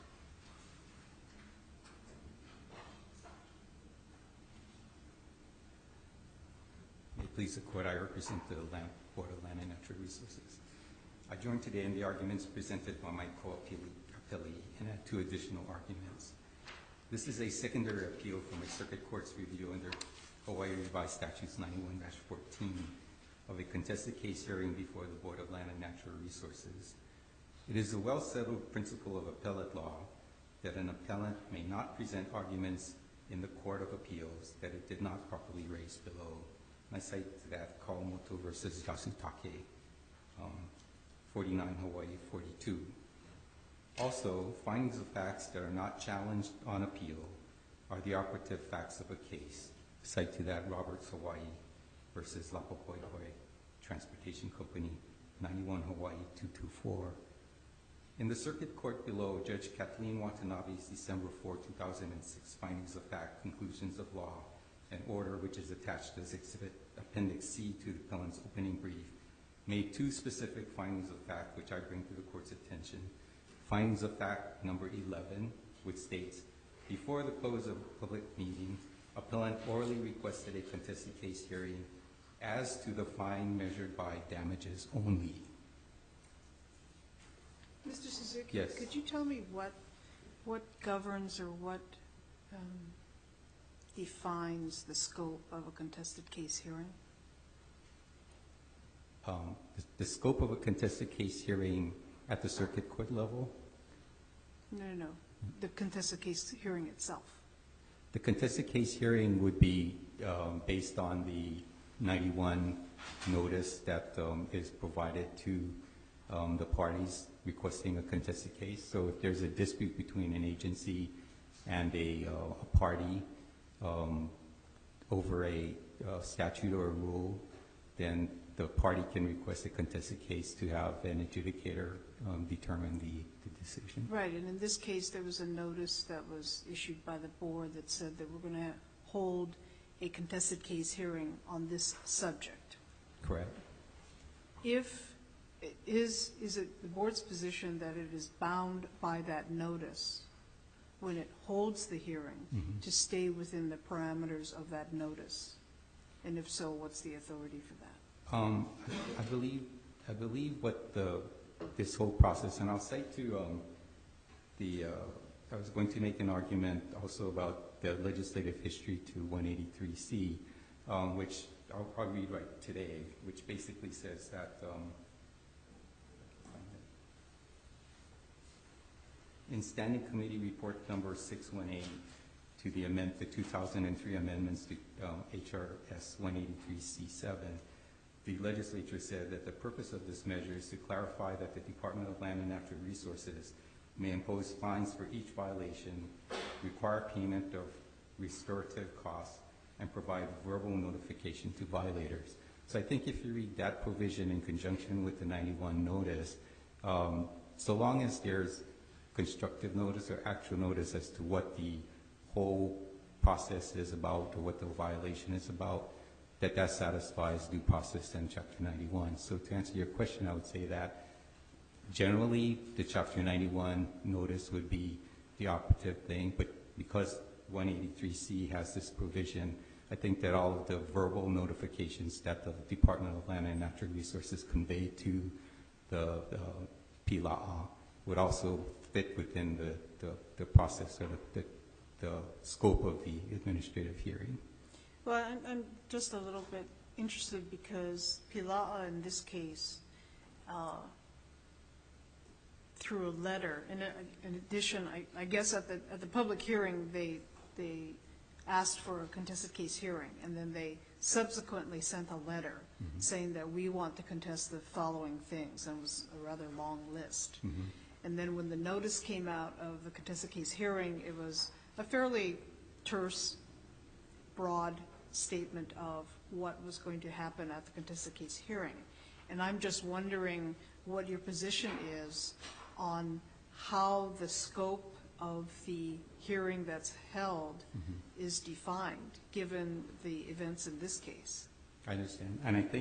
May it please the Court, I represent the Land, Board of Land and Natural Resources. I join today in the arguments presented by my co-appellee and add two additional arguments. This is a secondary appeal from a circuit court's review under Hawaii Revised Statutes ninety-one dash fourteen of a contested case hearing before the Board of Land and Natural Resources. It is a well-settled principle of appellate law that an appellant may not present arguments in the Court of Appeals that it did not properly raise below. And I cite that Kawamoto versus Yasutake, um, forty-nine Hawaii forty-two. Also, findings of facts that are not challenged on appeal are the operative facts of a case. Cite to that Roberts Hawaii versus Lapapoihoi Transportation Company, ninety-one Hawaii two two four. In the circuit court below, Judge Kathleen Watanabe's December fourth, two thousand six findings of fact, conclusions of law, and order, which is attached as Exhibit Appendix C to the appellant's opening brief, made two specific findings of fact, which I bring to the Court's attention. Findings of fact number eleven, which states, before the close of the public meeting, appellant orally requested a contested case hearing as to the fine measured by damages only. Mister Suzuki, Yes. could you tell me what what governs or what um, defines the scope of a contested case hearing? Um, the, the scope of a contested case hearing at the circuit court level? No, no, no. The contested case hearing itself. The contested case hearing would be um, based on the ninety-one notice that um, is provided to um, the parties requesting a contested case. So if there's a dispute between an agency and a, uh, a party um, over a uh, statute or a rule, then the party can request a contested case to have an adjudicator um, determine the, the decision. Right, and in this case, there was a notice that was issued by the board that said that we're going to hold a contested case hearing on this subject. Correct. If, is, is it the board's position that it is bound by that notice when it holds the hearing Mhm. to stay within the parameters of that notice? And if so, what's the authority for that? Um, I believe, I believe what the, this whole process, and I'll say to um, the, uh, I was going to make an argument also about the legislative history to one eighty-three C, um, which I'll probably read right today, which basically says that um, in Standing Committee Report Number six one eight to the amend the two thousand three amendments to um, H R S one eighty-three C seven, the legislature said that the purpose of this measure is to clarify that the Department of Land and Natural Resources may impose fines for each violation, require payment of restorative costs, and provide verbal notification to violators. So I think if you read that provision in conjunction with the ninety-one notice, um, so long as there's constructive notice or actual notice as to what the whole process is about or what the violation is about, that that satisfies due process and Chapter ninety-one. So to answer your question, I would say that generally the Chapter ninety-one notice would be the operative thing, but because one eighty-three C has this provision, I think that all of the verbal notifications that the Department of Land and Natural Resources convey to the, the P L A A would also fit within the, the, the process or the, the, the scope of the administrative hearing. Well, I'm, I'm just a little bit interested because P L A A in this case, uh, through a letter, in, a, in addition, I, I guess at the, at the public hearing, they, they asked for a contested case hearing, and then they subsequently sent a letter mm-hmm. saying that we want to contest the following things, and it was a rather long list. Mm-hmm. And then when the notice came out of the contested case hearing, it was a fairly terse, broad statement of what was going to happen at the contested case hearing. And I'm just wondering what your position is on how the scope of the hearing that's held mm-hmm. is defined, given the events in this case. I understand. And I think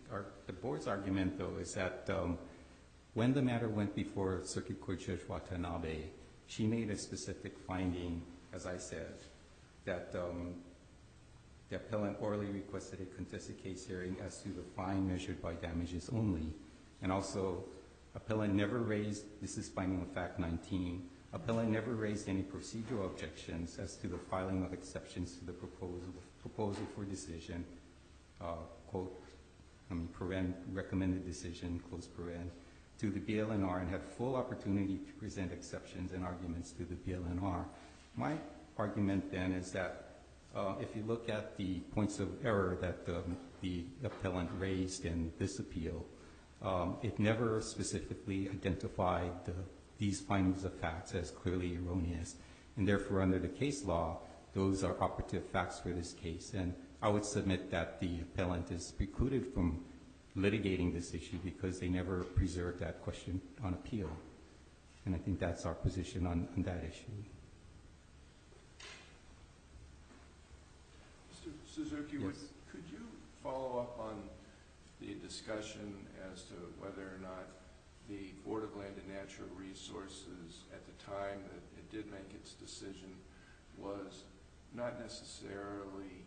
our, the board's argument, though, is that um, when the matter went before Circuit Court Judge Watanabe, she made a specific finding, as I said, that um, the appellant orally requested a contested case hearing as to the fine measured by damages only. And also, appellant never raised, this is finding of fact nineteen, appellant never raised any procedural objections as to the filing of exceptions to the proposal, proposal for decision, uh, quote, I mean, paren, recommended decision, close paren, to the B L N R, and had full opportunity to present exceptions and arguments to the B L N R. My argument then is that uh, if you look at the points of error that the, the appellant raised in this appeal, um, it never specifically identified the, these findings of facts as clearly erroneous, and therefore under the case law, those are operative facts for this case. And I would submit that the appellant is precluded from litigating this issue because they never preserved that question on appeal. And I think that's our position on, on that issue. Mister Suzuki, Yes. would, could you follow up on the discussion as to whether or not the Board of Land and Natural Resources, at the time that it did make its decision, was not necessarily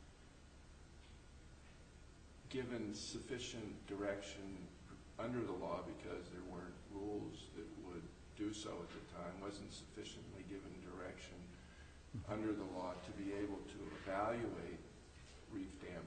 given sufficient direction under the law because there weren't rules that would do so at the time, wasn't sufficiently given direction under the law to be able to evaluate reef dam?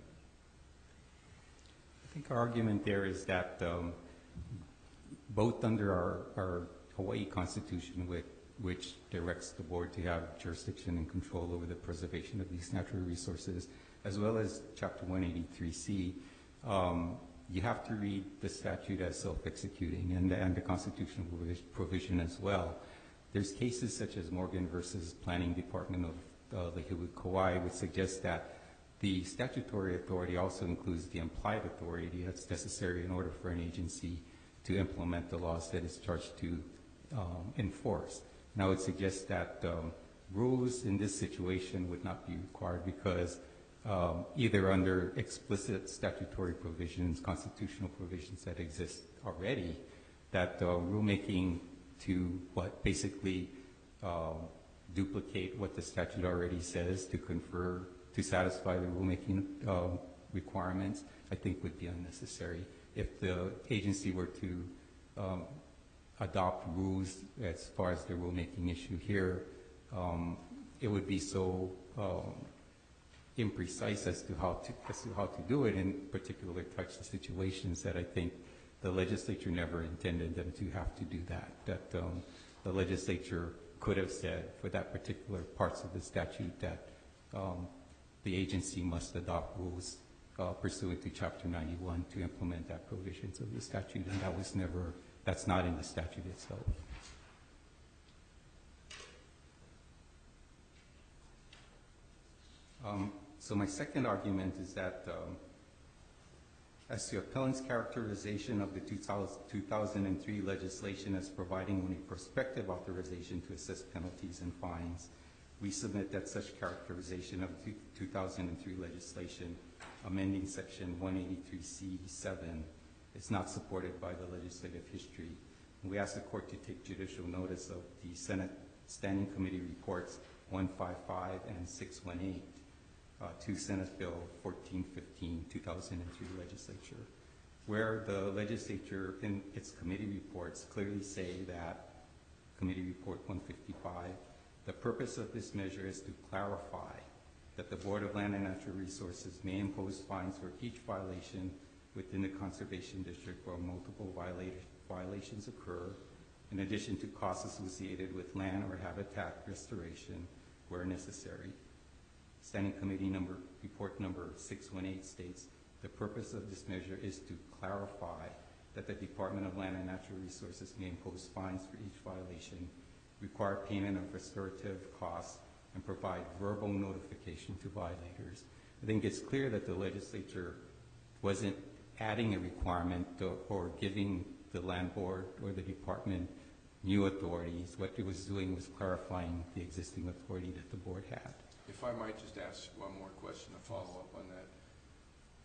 I think our argument there is that um, both under our, our Hawaii Constitution, which, which directs the board to have jurisdiction and control over the preservation of these natural resources, as well as Chapter one eighty-three C, um, you have to read the statute as self-executing and, and the constitutional provision as well. There's cases such as Morgan versus Planning Department of uh, the Lihue Kauai, which suggests that the statutory authority also includes the implied authority that's necessary in order for an agency to implement the laws that it's charged to um, enforce. And I would suggest that um, rules in this situation would not be required because um, either under explicit statutory provisions, constitutional provisions that exist already, that uh, rulemaking to what basically uh, duplicate what the statute already says to confer, to satisfy the rulemaking uh, requirements, I think would be unnecessary. If the agency were to um, adopt rules as far as the rulemaking issue here, um, it would be so um, imprecise as to how to as to how to do it in particular types of situations that I think the legislature never intended them to have to do that. That um, the legislature could have said for that particular parts of the statute that um, the agency must adopt rules uh, pursuant to Chapter ninety-one to implement that provisions of the statute, and that was never, that's not in the statute itself. Um, so my second argument is that um, as to appellant's characterization of the two thousand three legislation as providing only prospective authorization to assess penalties and fines, we submit that such characterization of the two thousand three legislation amending Section one eighty-three C seven is not supported by the legislative history. And we ask the court to take judicial notice of the Senate Standing Committee reports one fifty-five and six eighteen. Uh, to Senate Bill fourteen fifteen, two thousand three legislature, where the legislature in its committee reports clearly say that, Committee Report one fifty-five, the purpose of this measure is to clarify that the Board of Land and Natural Resources may impose fines for each violation within the conservation district where multiple viola violations occur, in addition to costs associated with land or habitat restoration where necessary. Standing Committee number, report number six eighteen states, the purpose of this measure is to clarify that the Department of Land and Natural Resources may impose fines for each violation, require payment of restorative costs, and provide verbal notification to violators. I think it's clear that the legislature wasn't adding a requirement to, or giving the land board or the department new authorities. What it was doing was clarifying the existing authority that the board had. If I might just ask one more question to follow up on that.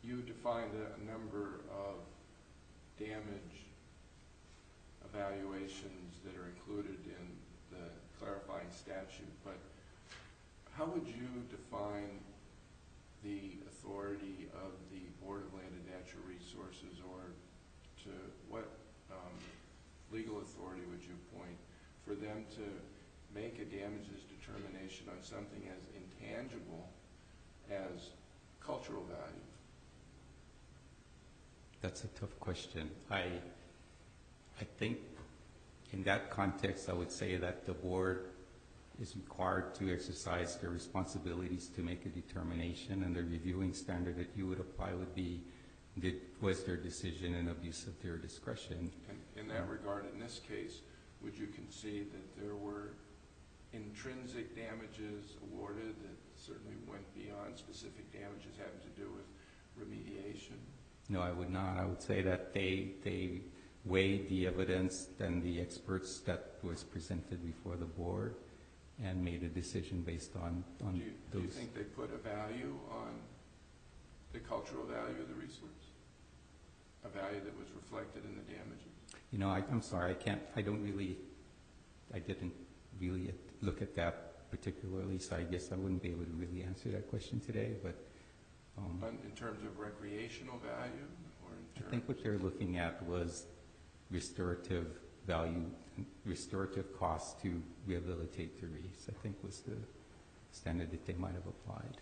you defined a, a number of damage evaluations that are included in the clarifying statute, but how would you define the authority of the Board of Land and Natural Resources, or to what um, legal authority would you point for them to make a damages determination on something as intangible as cultural value? That's a tough question. I, I think in that context, I would say that the board is required to exercise their responsibilities to make a determination, and the reviewing standard that you would apply would be, did, was their decision an abuse of their discretion? And in that regard, in this case, would you concede that there were intrinsic damages awarded that certainly went beyond specific damages having to do with remediation? No, I would not. I would say that they, they weighed the evidence and the experts that was presented before the board and made a decision based on, on do you, those. Do you think they put a value on the cultural value of the resource? A value that was reflected in the damages? You know, I, I'm sorry, I can't, I don't really, I didn't really look at that particularly, so I guess I wouldn't be able to really answer that question today, but. Um, in terms of recreational value? Or in terms I think what they're looking at was restorative value, restorative costs to rehabilitate the reefs, I think was the standard that they might have applied.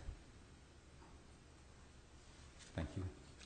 Thank you.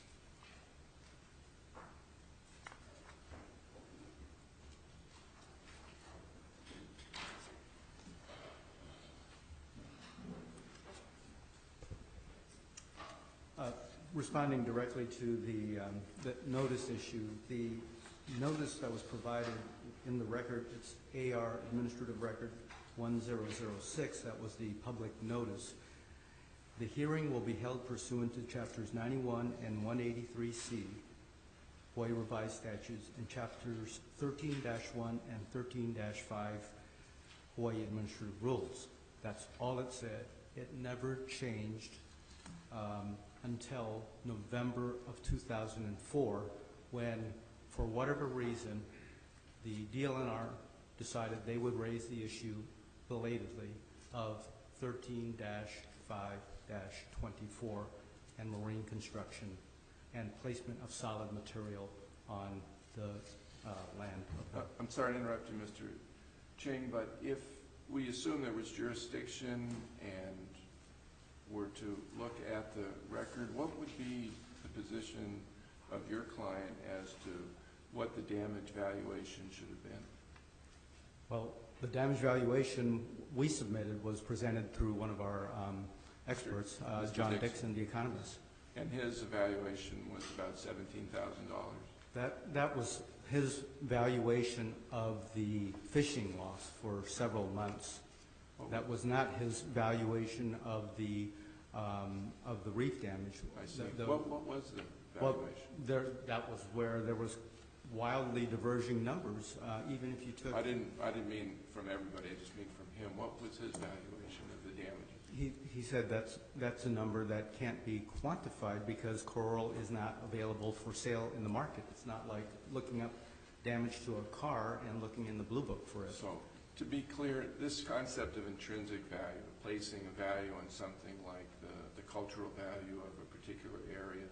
Uh, responding directly to the, um, the notice issue, the notice that was provided in the record, it's A R Administrative Record one zero zero six, that was the public notice. The hearing will be held pursuant to Chapters ninety-one and one eighty-three C, Hawaii Revised Statutes, and Chapters thirteen dash one and thirteen dash five, Hawaii Administrative Rules. That's all it said. It never changed um, until November of two thousand four, when, for whatever reason, the D L N R decided they would raise the issue belatedly of thirteen dash five dash twenty-four and marine construction and placement of solid material on the uh, land. Of Uh, I'm sorry to interrupt you, Mister Ching, but if we assume there was jurisdiction and were to look at the record, what would be the position of your client as to what the damage valuation should have been? Well, the damage valuation we submitted was presented through one of our um, experts, uh, Mister John Dixon. Dixon, the economist. And his evaluation was about seventeen thousand dollars. That, that was his valuation of the fishing loss for several months. That was not his valuation of the, um, of the reef damage. I see. The- the- What, what was the Well, valuation? there, that was where there was wildly diverging numbers, uh, even if you took. I didn't, I didn't mean from everybody, I just mean from him. What was his valuation of the damages? He, he said that's, that's a number that can't be quantified because coral is not available for sale in the market. It's not like looking up damage to a car and looking in the Blue Book for it. So, to be clear, this concept of intrinsic value, placing a value on something like the, the cultural value of a particular area,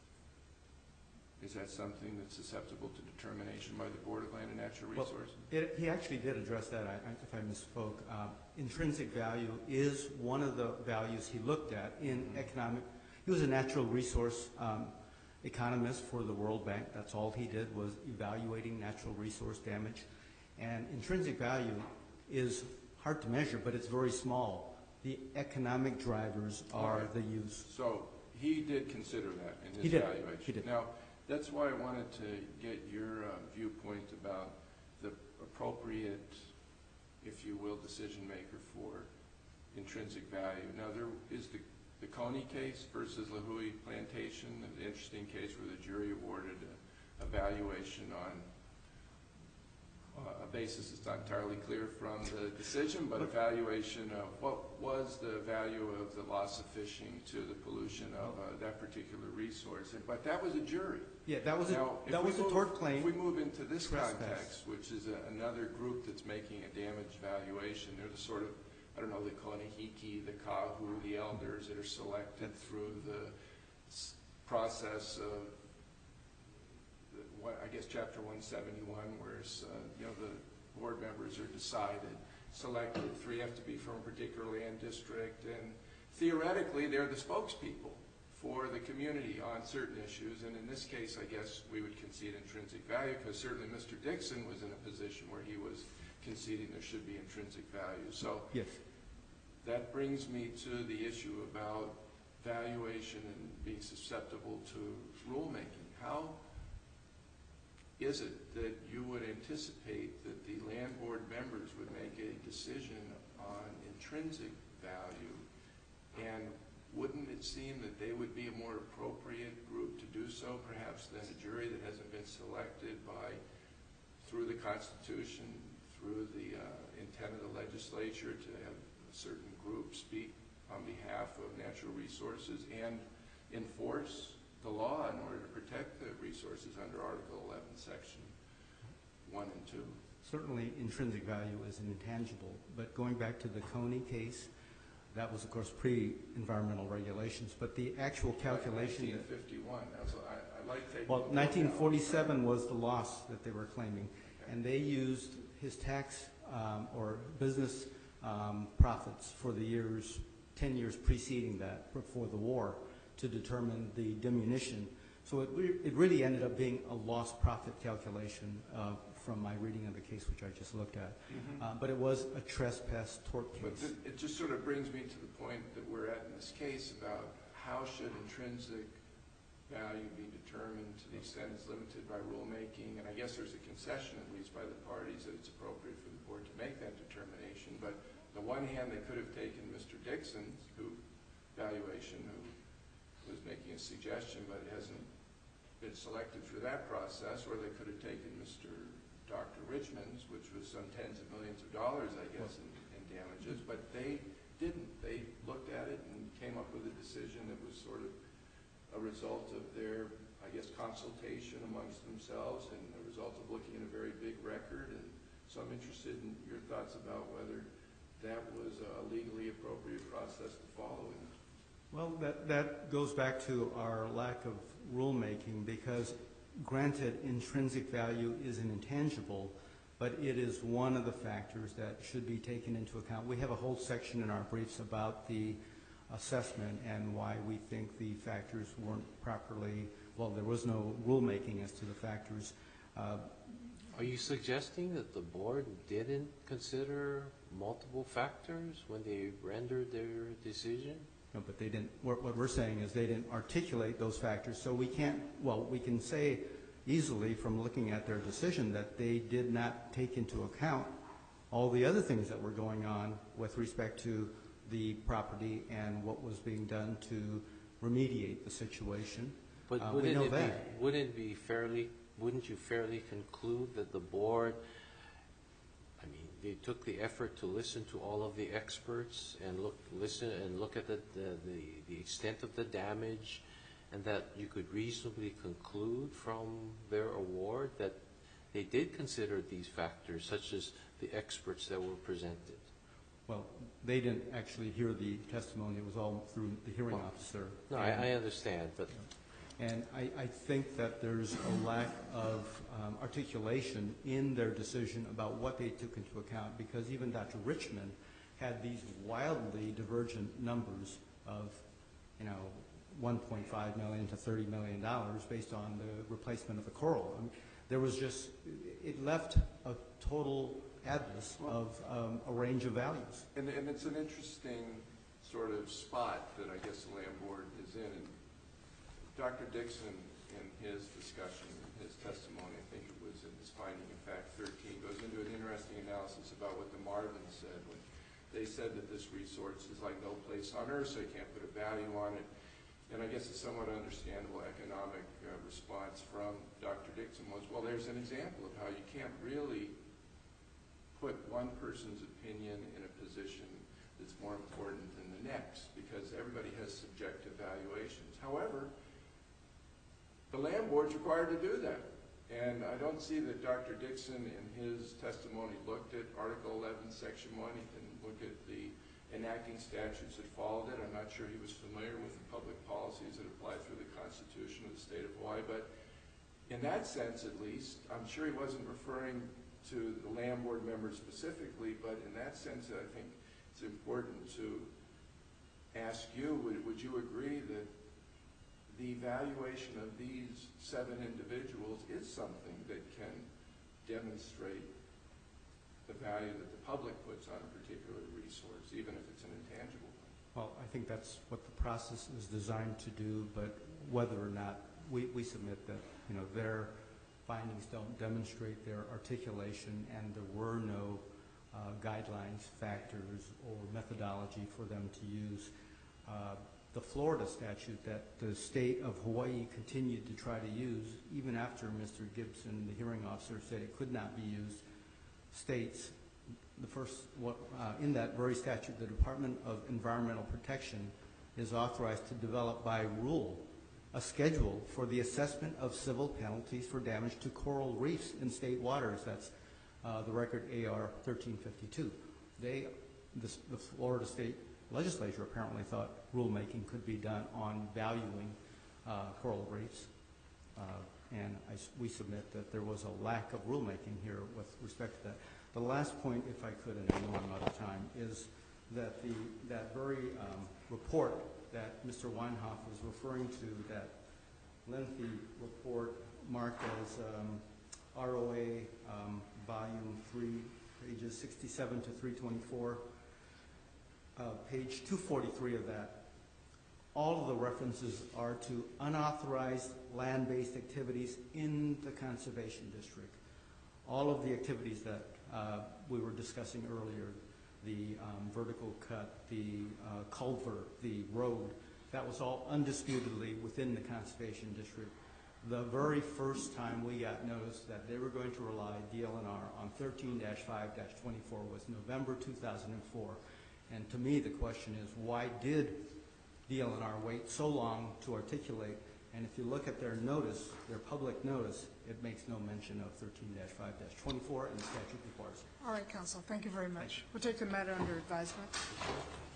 is that something that's susceptible to determination by the Board of Land and Natural Well, Resources? It, he actually did address that, I, I, if I misspoke. Um, intrinsic value is one of the values he looked at in Mhm. economic. He was a natural resource um, economist for the World Bank. That's all he did was evaluating natural resource damage. And intrinsic value is hard to measure, but it's very small. The economic drivers are Okay. the use. So, he did consider that in his He did. valuation? He did. Now, that's why I wanted to get your uh, viewpoint about the appropriate, if you will, decision maker for intrinsic value. Now, there is the, the Coney case versus La Hui Plantation, an interesting case where the jury awarded a, a valuation on uh, a basis is not entirely clear from the decision, but evaluation of what was the value of the loss of fishing to the pollution of uh, that particular resource. And, but that was a jury. Yeah, that was a, Now, if that we was a move- tort claim. If we move into this Trespass. context, which is a, another group that's making a damage valuation, they're the sort of, I don't know, the Konahiki, the Kahu, the elders that are selected through the s- process of, the, what, I guess, Chapter one seventy-one, where it's, uh, you know, the board members are decided, selected, three have to be from a particular land district, and theoretically, they're the spokespeople for the community on certain issues, and in this case, I guess we would concede intrinsic value, because certainly Mister Dixon was in a position where he was conceding there should be intrinsic value. So Yes. that brings me to the issue about valuation and being susceptible to rulemaking. How is it that you would anticipate that the land board members would make a decision on intrinsic value, and wouldn't it seem that they would be a more appropriate group to do so, perhaps, than a jury that hasn't been selected by, through the Constitution, through the uh, intent of the legislature to have a certain group speak on behalf of natural resources and enforce the law in order to protect the resources under Article eleven, Section one and two? Certainly, intrinsic value is an intangible, but going back to the Coney case, that was, of course, pre-environmental regulations, but the actual calculation... nineteen fifty-one, that's what I, I like taking... Well, nineteen forty-seven was the loss that they were claiming, and they used his tax um, or business um, profits for the years, ten years preceding that, before the war, to determine the diminution. So it, re it really ended up being a lost profit calculation uh, from my reading of the case, which I just looked at. Mm-hmm. uh, but it was a trespass tort But case. th it just sort of brings me to the point that we're at in this case about how should intrinsic value be determined to the extent it's limited by rulemaking. And I guess there's a concession, at least by the parties, that it's appropriate for the board to make that determination. But on the one hand, they could have taken Mister Dixon's who valuation, who was making a suggestion, but it hasn't been selected through that process, or they could have taken Mister Doctor Richmond's, which was some tens of millions of dollars, I guess, in, in damages, but they didn't. They looked at it and came up with a decision that was sort of a result of their, I guess, consultation amongst themselves and a result of looking at a very big record. And so I'm interested in your thoughts about whether that was a legally appropriate process to follow. Well, that, that goes back to our lack of rulemaking, because granted, intrinsic value is an intangible, but it is one of the factors that should be taken into account. We have a whole section in our briefs about the assessment and why we think the factors weren't properly, well, there was no rulemaking as to the factors. Uh, Are you suggesting that the board didn't consider multiple factors when they rendered their decision? No, but they didn't, what, what we're saying is they didn't articulate those factors, so we can't, well, we can say easily from looking at their decision that they did not take into account all the other things that were going on with respect to the property and what was being done to remediate the situation. But Uh, we wouldn't know it be, that. wouldn't it be fairly, wouldn't you fairly conclude that the board, I mean, they took the effort to listen to all of the experts and look, listen and look at the, the, the, the extent of the damage, and that you could reasonably conclude from their award that they did consider these factors, such as the experts that were presented? Well, they didn't actually hear the testimony. It was all through the hearing Well, officer. No, I, I understand, but And I, I think that there's a lack of um, articulation in their decision about what they took into account, because even Doctor Richmond had these wildly divergent numbers of, you know, one point five million to thirty million dollars based on the replacement of the coral. I mean, there was just, it left a total abyss of um, a range of values. And, and it's an interesting sort of spot that I guess the land board is in. And Doctor Dixon, in his discussion, in his testimony, I think it was in his finding of fact thirteen, goes into an interesting analysis about what the Marvins said when they said that this resource is like no place on earth, so you can't put a value on it. And I guess a somewhat understandable economic uh, response from Doctor Dixon was, well, there's an example of how you can't really one person's opinion in a position that's more important than the next, because everybody has subjective valuations. However, the land board's required to do that. And I don't see that Doctor Dixon in his testimony looked at Article eleven, Section one. He didn't look at the enacting statutes that followed it. I'm not sure he was familiar with the public policies that apply through the Constitution of the state of Hawaii. But in that sense, at least, I'm sure he wasn't referring to the land board members specifically, but in that sense, I think it's important to ask you, would, would you agree that the evaluation of these seven individuals is something that can demonstrate the value that the public puts on a particular resource, even if it's an intangible one? Well, I think that's what the process is designed to do, but whether or not we, we submit that, you know, their findings don't demonstrate their articulation and there were no uh, guidelines, factors, or methodology for them to use. Uh, the Florida statute that the state of Hawaii continued to try to use, even after Mister Gibson, the hearing officer, said it could not be used, states the first, what, uh, in that very statute, the Department of Environmental Protection is authorized to develop by rule a schedule for the assessment of civil penalties for damage to coral reefs in state waters. That's uh, the record A R thirteen fifty-two. They, this, the Florida State Legislature apparently thought rulemaking could be done on valuing uh, coral reefs. Uh, and I, we submit that there was a lack of rulemaking here with respect to that. The last point, if I could, and I know I'm out of time, is that the that very um, report that Mister Weinhoff was referring to, that lengthy report marked as um, R O A um, Volume three, pages sixty-seven to three twenty-four, uh, page two forty-three of that, all of the references are to unauthorized land-based activities in the conservation district. All of the activities that uh, we were discussing earlier, the um, vertical cut, the uh, culvert, the road, that was all undisputedly within the conservation district. The very first time we got notice that they were going to rely, D L N R, on thirteen dash five dash twenty-four was November two thousand four. And to me, the question is, why did D L N R wait so long to articulate? And if you look at their notice, their public notice, it makes no mention of thirteen dash five dash twenty-four, and the statute requires it. All right, counsel, thank you very much. We'll take the matter under advisement.